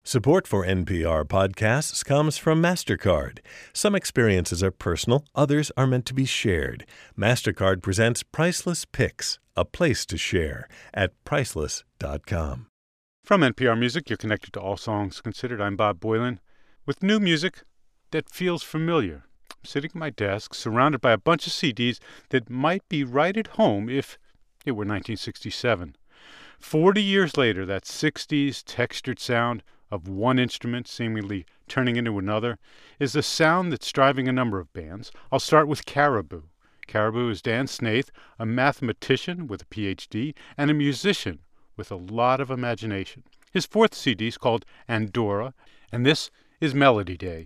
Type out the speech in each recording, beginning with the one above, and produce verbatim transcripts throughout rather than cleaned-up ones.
Support for N P R podcasts comes from MasterCard. Some experiences are personal, others are meant to be shared. MasterCard presents Priceless Picks, a place to share, at priceless dot com. From N P R Music, you're connected to All Songs Considered. I'm Bob Boilen, with new music that feels familiar. I'm sitting at my desk, surrounded by a bunch of C Ds that might be right at home if it were nineteen sixty-seven. Forty years later, that sixties textured sound of one instrument seemingly turning into another is the sound that's driving a number of bands. I'll start with Caribou. Caribou is Dan Snaith, a mathematician with a P H D and a musician with a lot of imagination. His fourth C D is called Andorra, and this is Melody Day.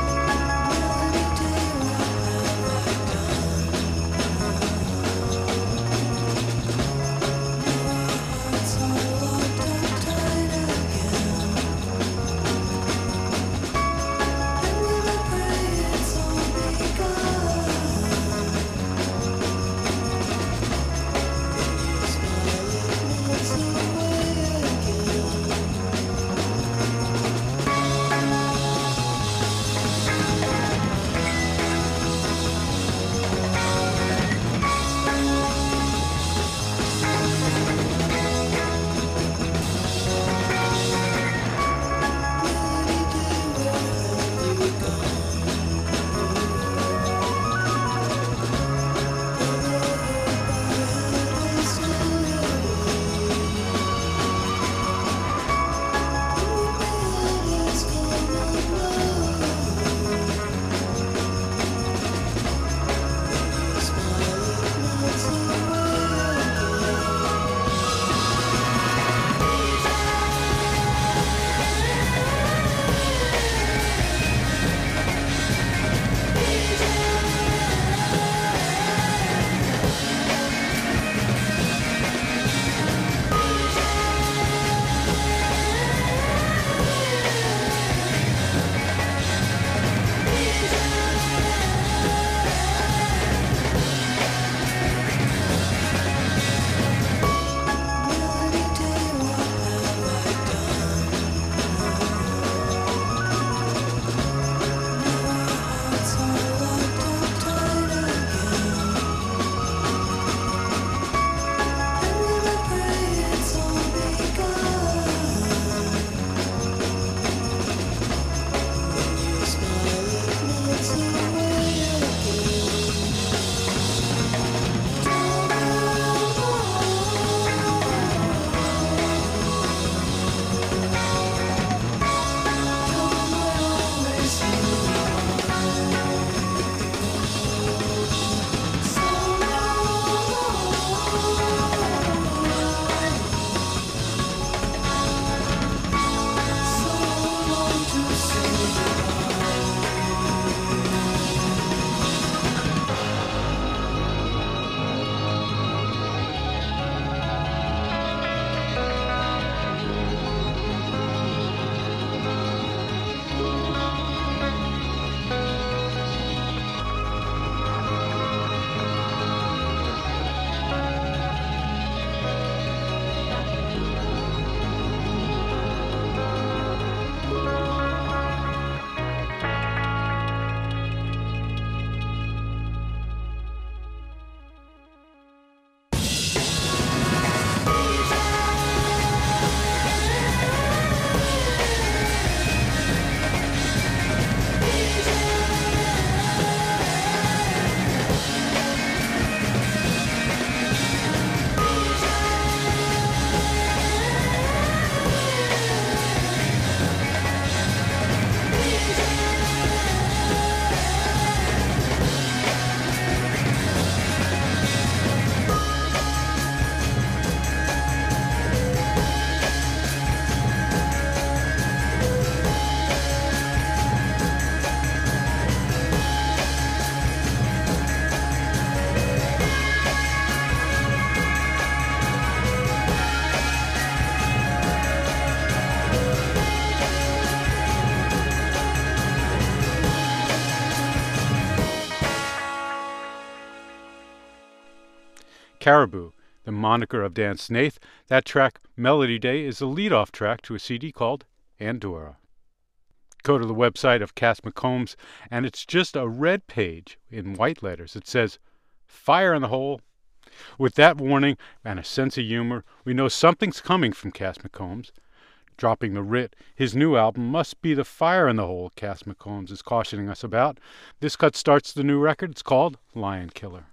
Caribou, the moniker of Dan Snaith. That track, Melody Day, is the lead-off track to a C D called and Dora. Go to the website of Cass McCombs, and it's just a red page in white letters. It says, Fire in the Hole. With that warning and a sense of humor, we know something's coming from Cass McCombs. Dropping the Writ, his new album, must be the fire in the hole Cass McCombs is cautioning us about. This cut starts the new record. It's called Lion Killer.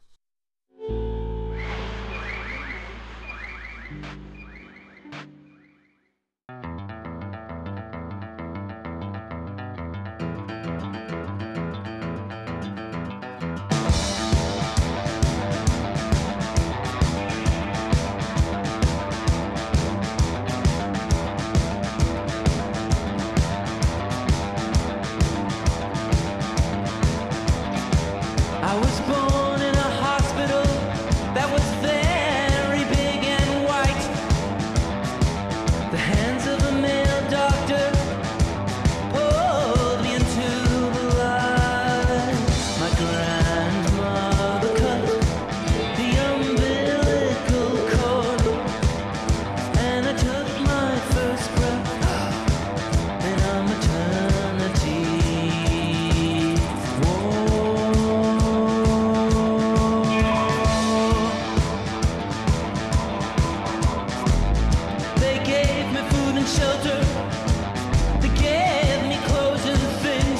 I was born in a hospital that was very big and white. The hands of a male doctor pulled me into the light. My grandmother cut the umbilical cord, and I took my first breath in a maternity ward. Shelter, they gave me clothes and things.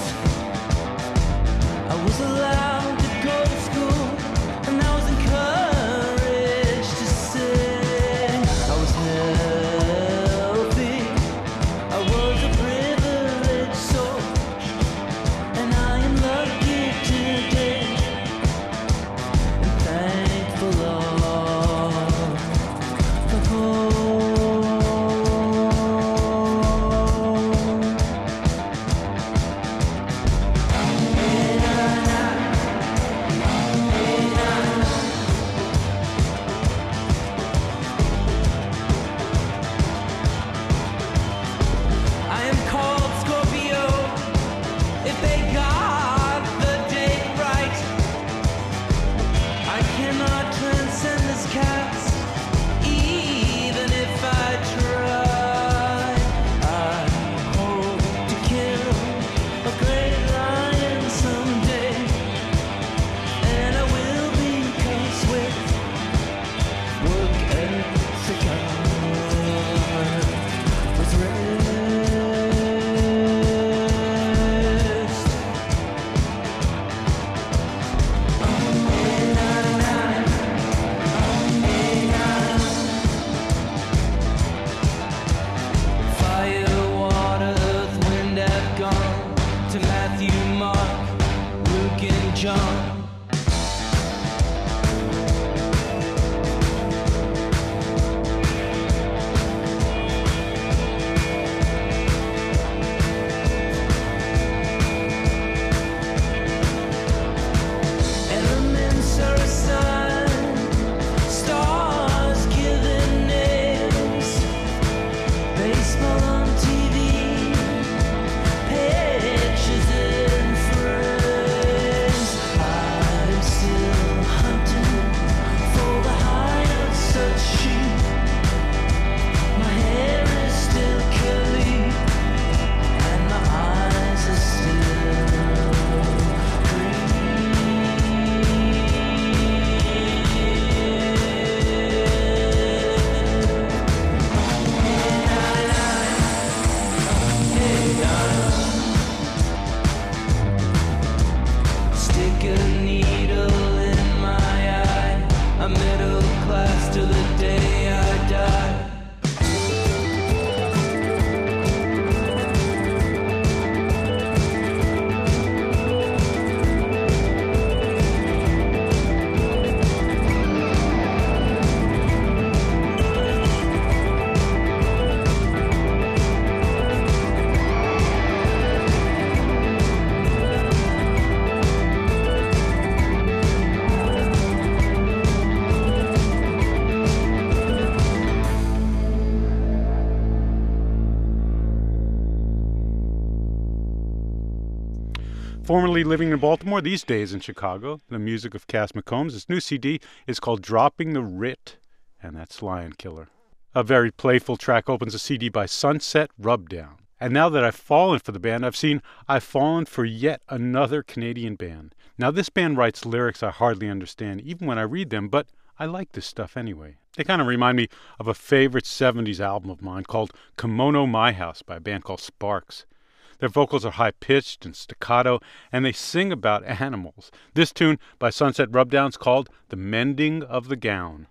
I was allowed to go to school, and I was encouraged to sing. I was healthy, I was a privileged soul, and I am lucky today and thankful, Lord, for home. Formerly living in Baltimore, these days in Chicago, the music of Cass McCombs. His new C D is called Dropping the Writ, and that's Lion Killer. A very playful track opens a C D by Sunset Rubdown. And now that I've fallen for the band, I've seen I've fallen for yet another Canadian band. Now, this band writes lyrics I hardly understand, even when I read them, but I like this stuff anyway. They kind of remind me of a favorite seventies album of mine called Kimono My House by a band called Sparks. Their vocals are high-pitched and staccato, and they sing about animals. This tune by Sunset Rubdowns called The Mending of the Gown.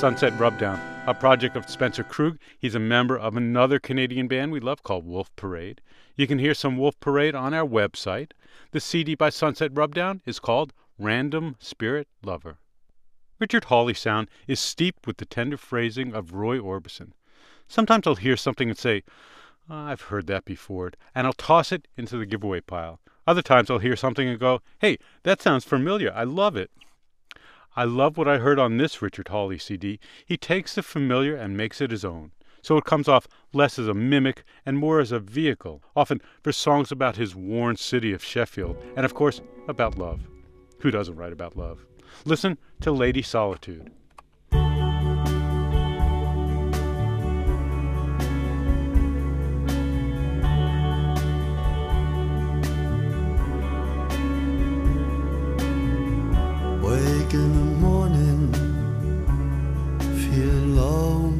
Sunset Rubdown, a project of Spencer Krug. He's a member of another Canadian band we love called Wolf Parade. You can hear some Wolf Parade on our website. The C D by Sunset Rubdown is called Random Spirit Lover. Richard Hawley's sound is steeped with the tender phrasing of Roy Orbison. Sometimes I'll hear something and say, oh, I've heard that before, and I'll toss it into the giveaway pile. Other times I'll hear something and go, hey, that sounds familiar. I love it. I love what I heard on this Richard Hawley C D. He takes the familiar and makes it his own. So it comes off less as a mimic and more as a vehicle, often for songs about his worn city of Sheffield, and of course, about love. Who doesn't write about love? Listen to Lady Solitude. Wake in the morning, feeling low.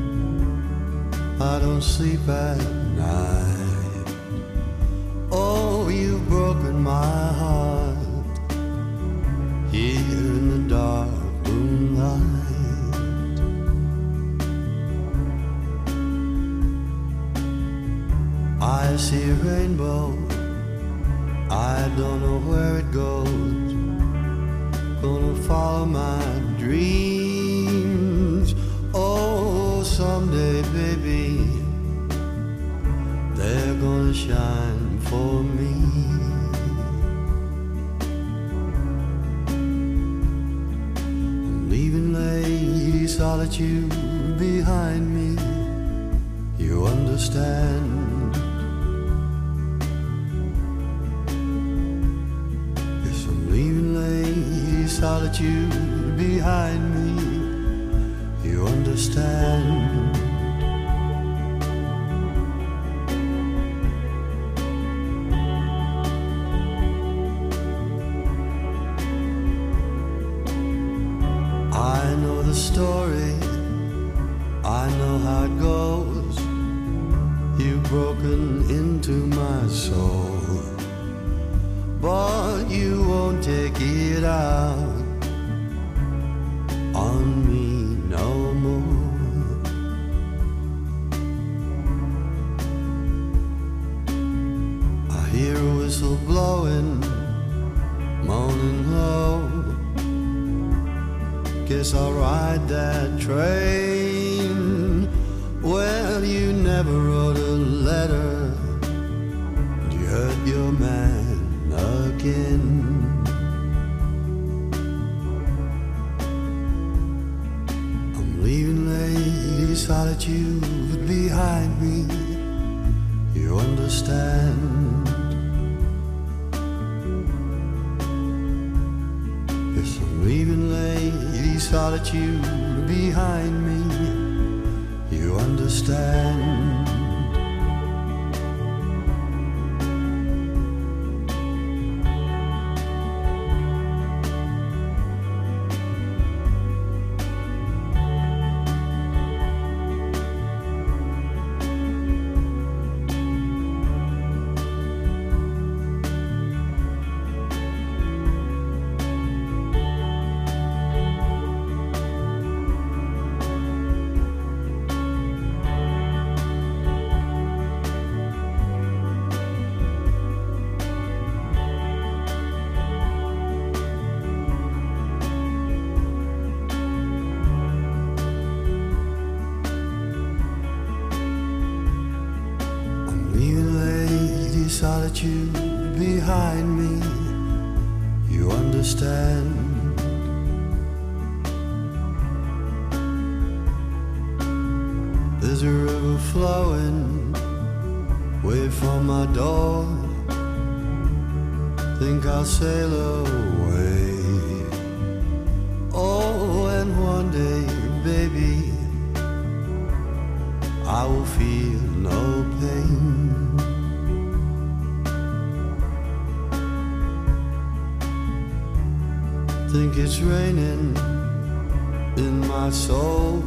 I don't sleep at night. Oh, you've broken my heart here in the dark moonlight. I see a rainbow, I don't know where it goes. Gonna follow my dreams. Oh, someday, baby, they're gonna shine for me. I'm leaving Lady Solitude behind me. You understand? Yes, I'm leaving Lady Solitude behind me. You understand? I know the story, I know how it goes. You've broken into my soul, but you won't take it out on me no more. I hear a whistle blowing, moaning low. Guess I'll ride that train. Well, you never wrote a letter, and you hurt your man again. Leaving Lady Solitude behind me. You understand? Yes, I'm leaving Lady Solitude behind me. You understand? Solitude behind me. You understand? There's a river flowing way from my door. Think I'll sail away. Oh, and one day, baby, I will feel no pain. Think it's raining in my soul,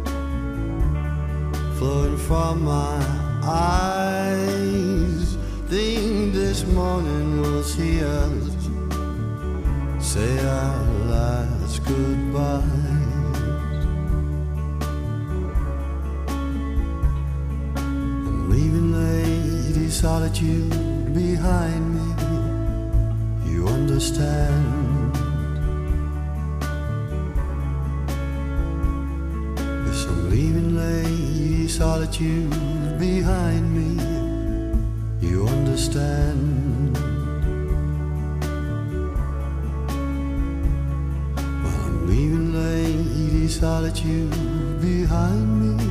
flowing from my eyes. Think this morning we'll see us say our last goodbyes. solitude behind me, you understand. Yes, I'm leaving lady solitude behind me, you understand. Well, I'm leaving lady solitude behind me,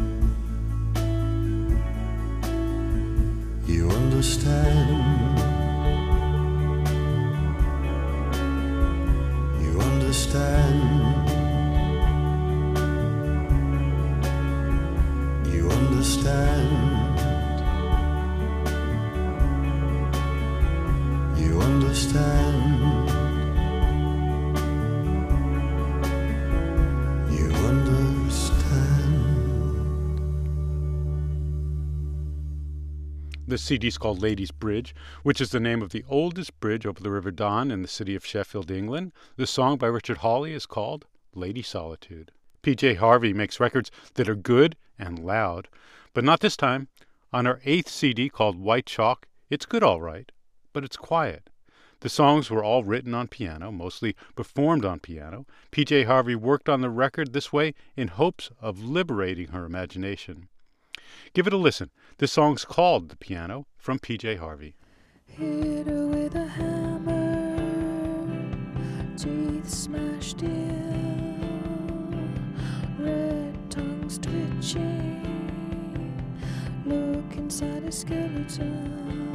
you understand. You understand. You understand. You understand. You understand. The C D's called Lady's Bridge, which is the name of the oldest bridge over the River Don in the city of Sheffield, England. The song by Richard Hawley is called Lady Solitude. P J Harvey makes records that are good and loud, but not this time. On our eighth C D called White Chalk, it's good all right, but it's quiet. The songs were all written on piano, mostly performed on piano. P J Harvey worked on the record this way in hopes of liberating her imagination. Give it a listen. This song's called The Piano, from P J Harvey. Hit her with a hammer, teeth smashed in, red tongues twitching, look inside a skeleton.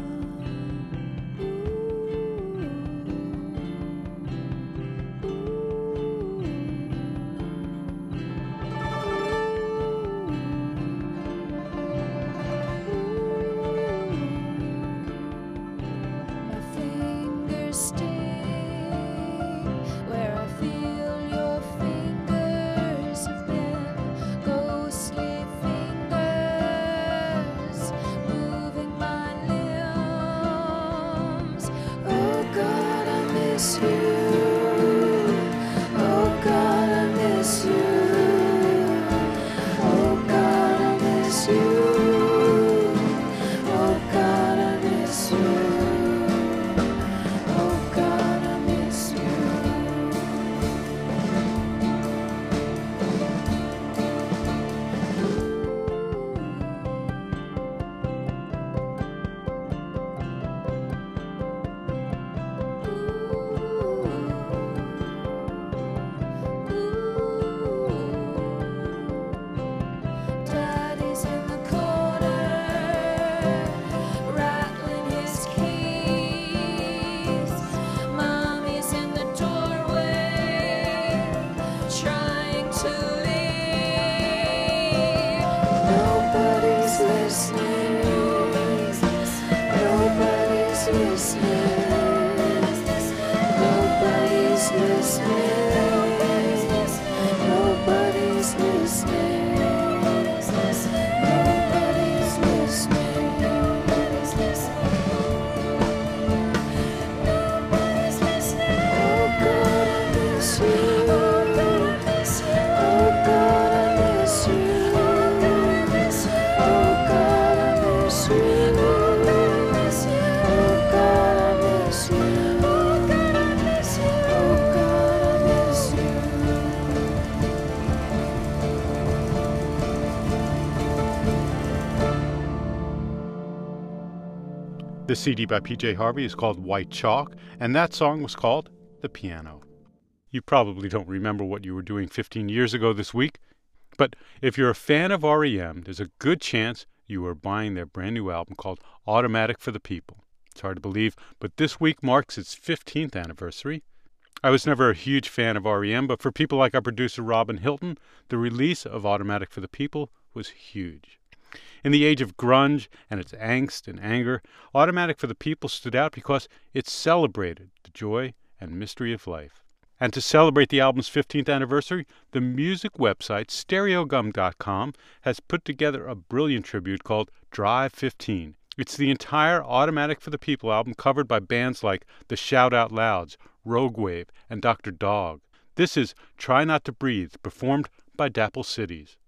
The C D by P J Harvey is called White Chalk, and that song was called The Piano. You probably don't remember what you were doing fifteen years ago this week, but if you're a fan of R E M, there's a good chance you are buying their brand new album called Automatic for the People. It's hard to believe, but this week marks its fifteenth anniversary. I was never a huge fan of R E M, but for people like our producer Robin Hilton, the release of Automatic for the People was huge. In the age of grunge and its angst and anger, Automatic for the People stood out because it celebrated the joy and mystery of life. And to celebrate the album's fifteenth anniversary, the music website stereogum dot com has put together a brilliant tribute called Drive fifteen. It's the entire Automatic for the People album covered by bands like the Shout Out Louds, Rogue Wave, and Doctor Dog. This is Try Not to Breathe, performed by Dapple Cities.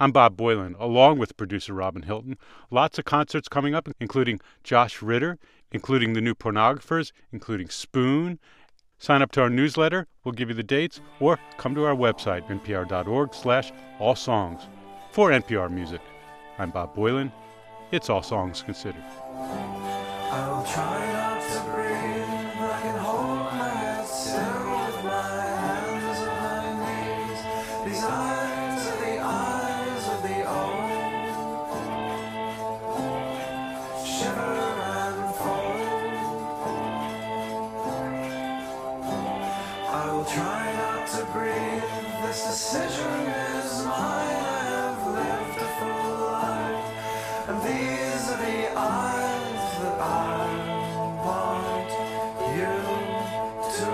I'm Bob Boylan, along with producer Robin Hilton. Lots of concerts coming up, including Josh Ritter, including the New Pornographers, including Spoon. Sign up to our newsletter. We'll give you the dates, or come to our website, npr.org slash all songs. For N P R Music, I'm Bob Boylan. It's All Songs Considered. I will try not to breathe. I can hold my head still with my hands on my knees. These eyes are the eyes of the old. Shiver and fold. I will try not to breathe. This decision is mine. I have lived a full life, and these are the eyes that I want you to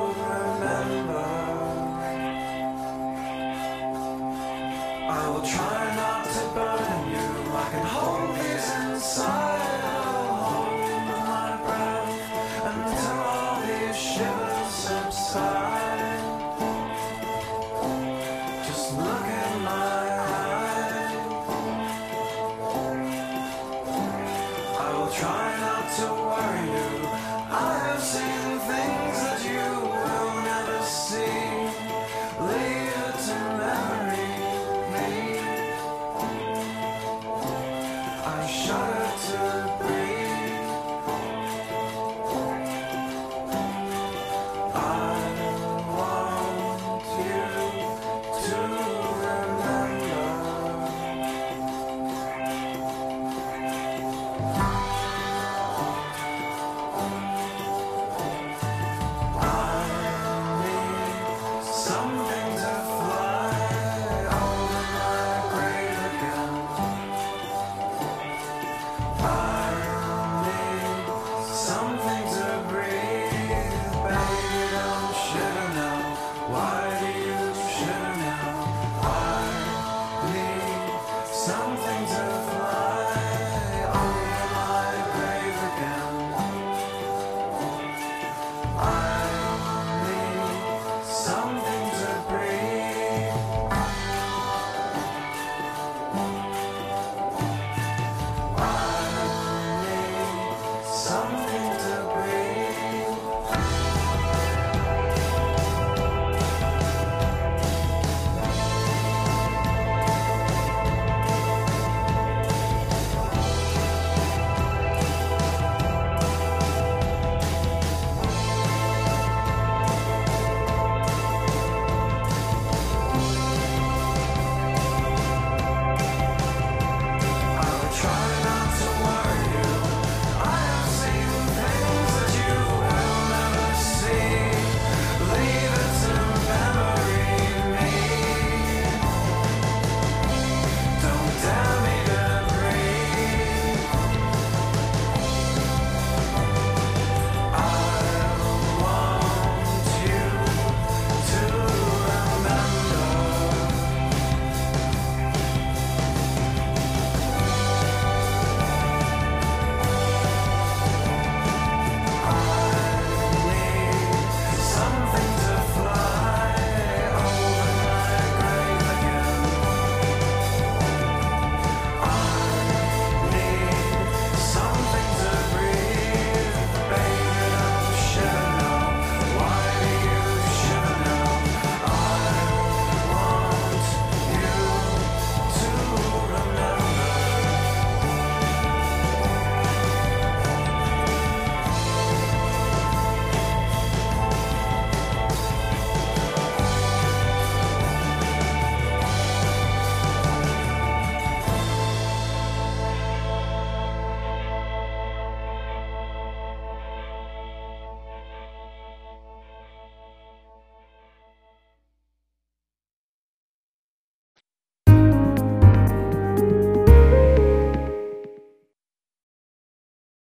remember. I will try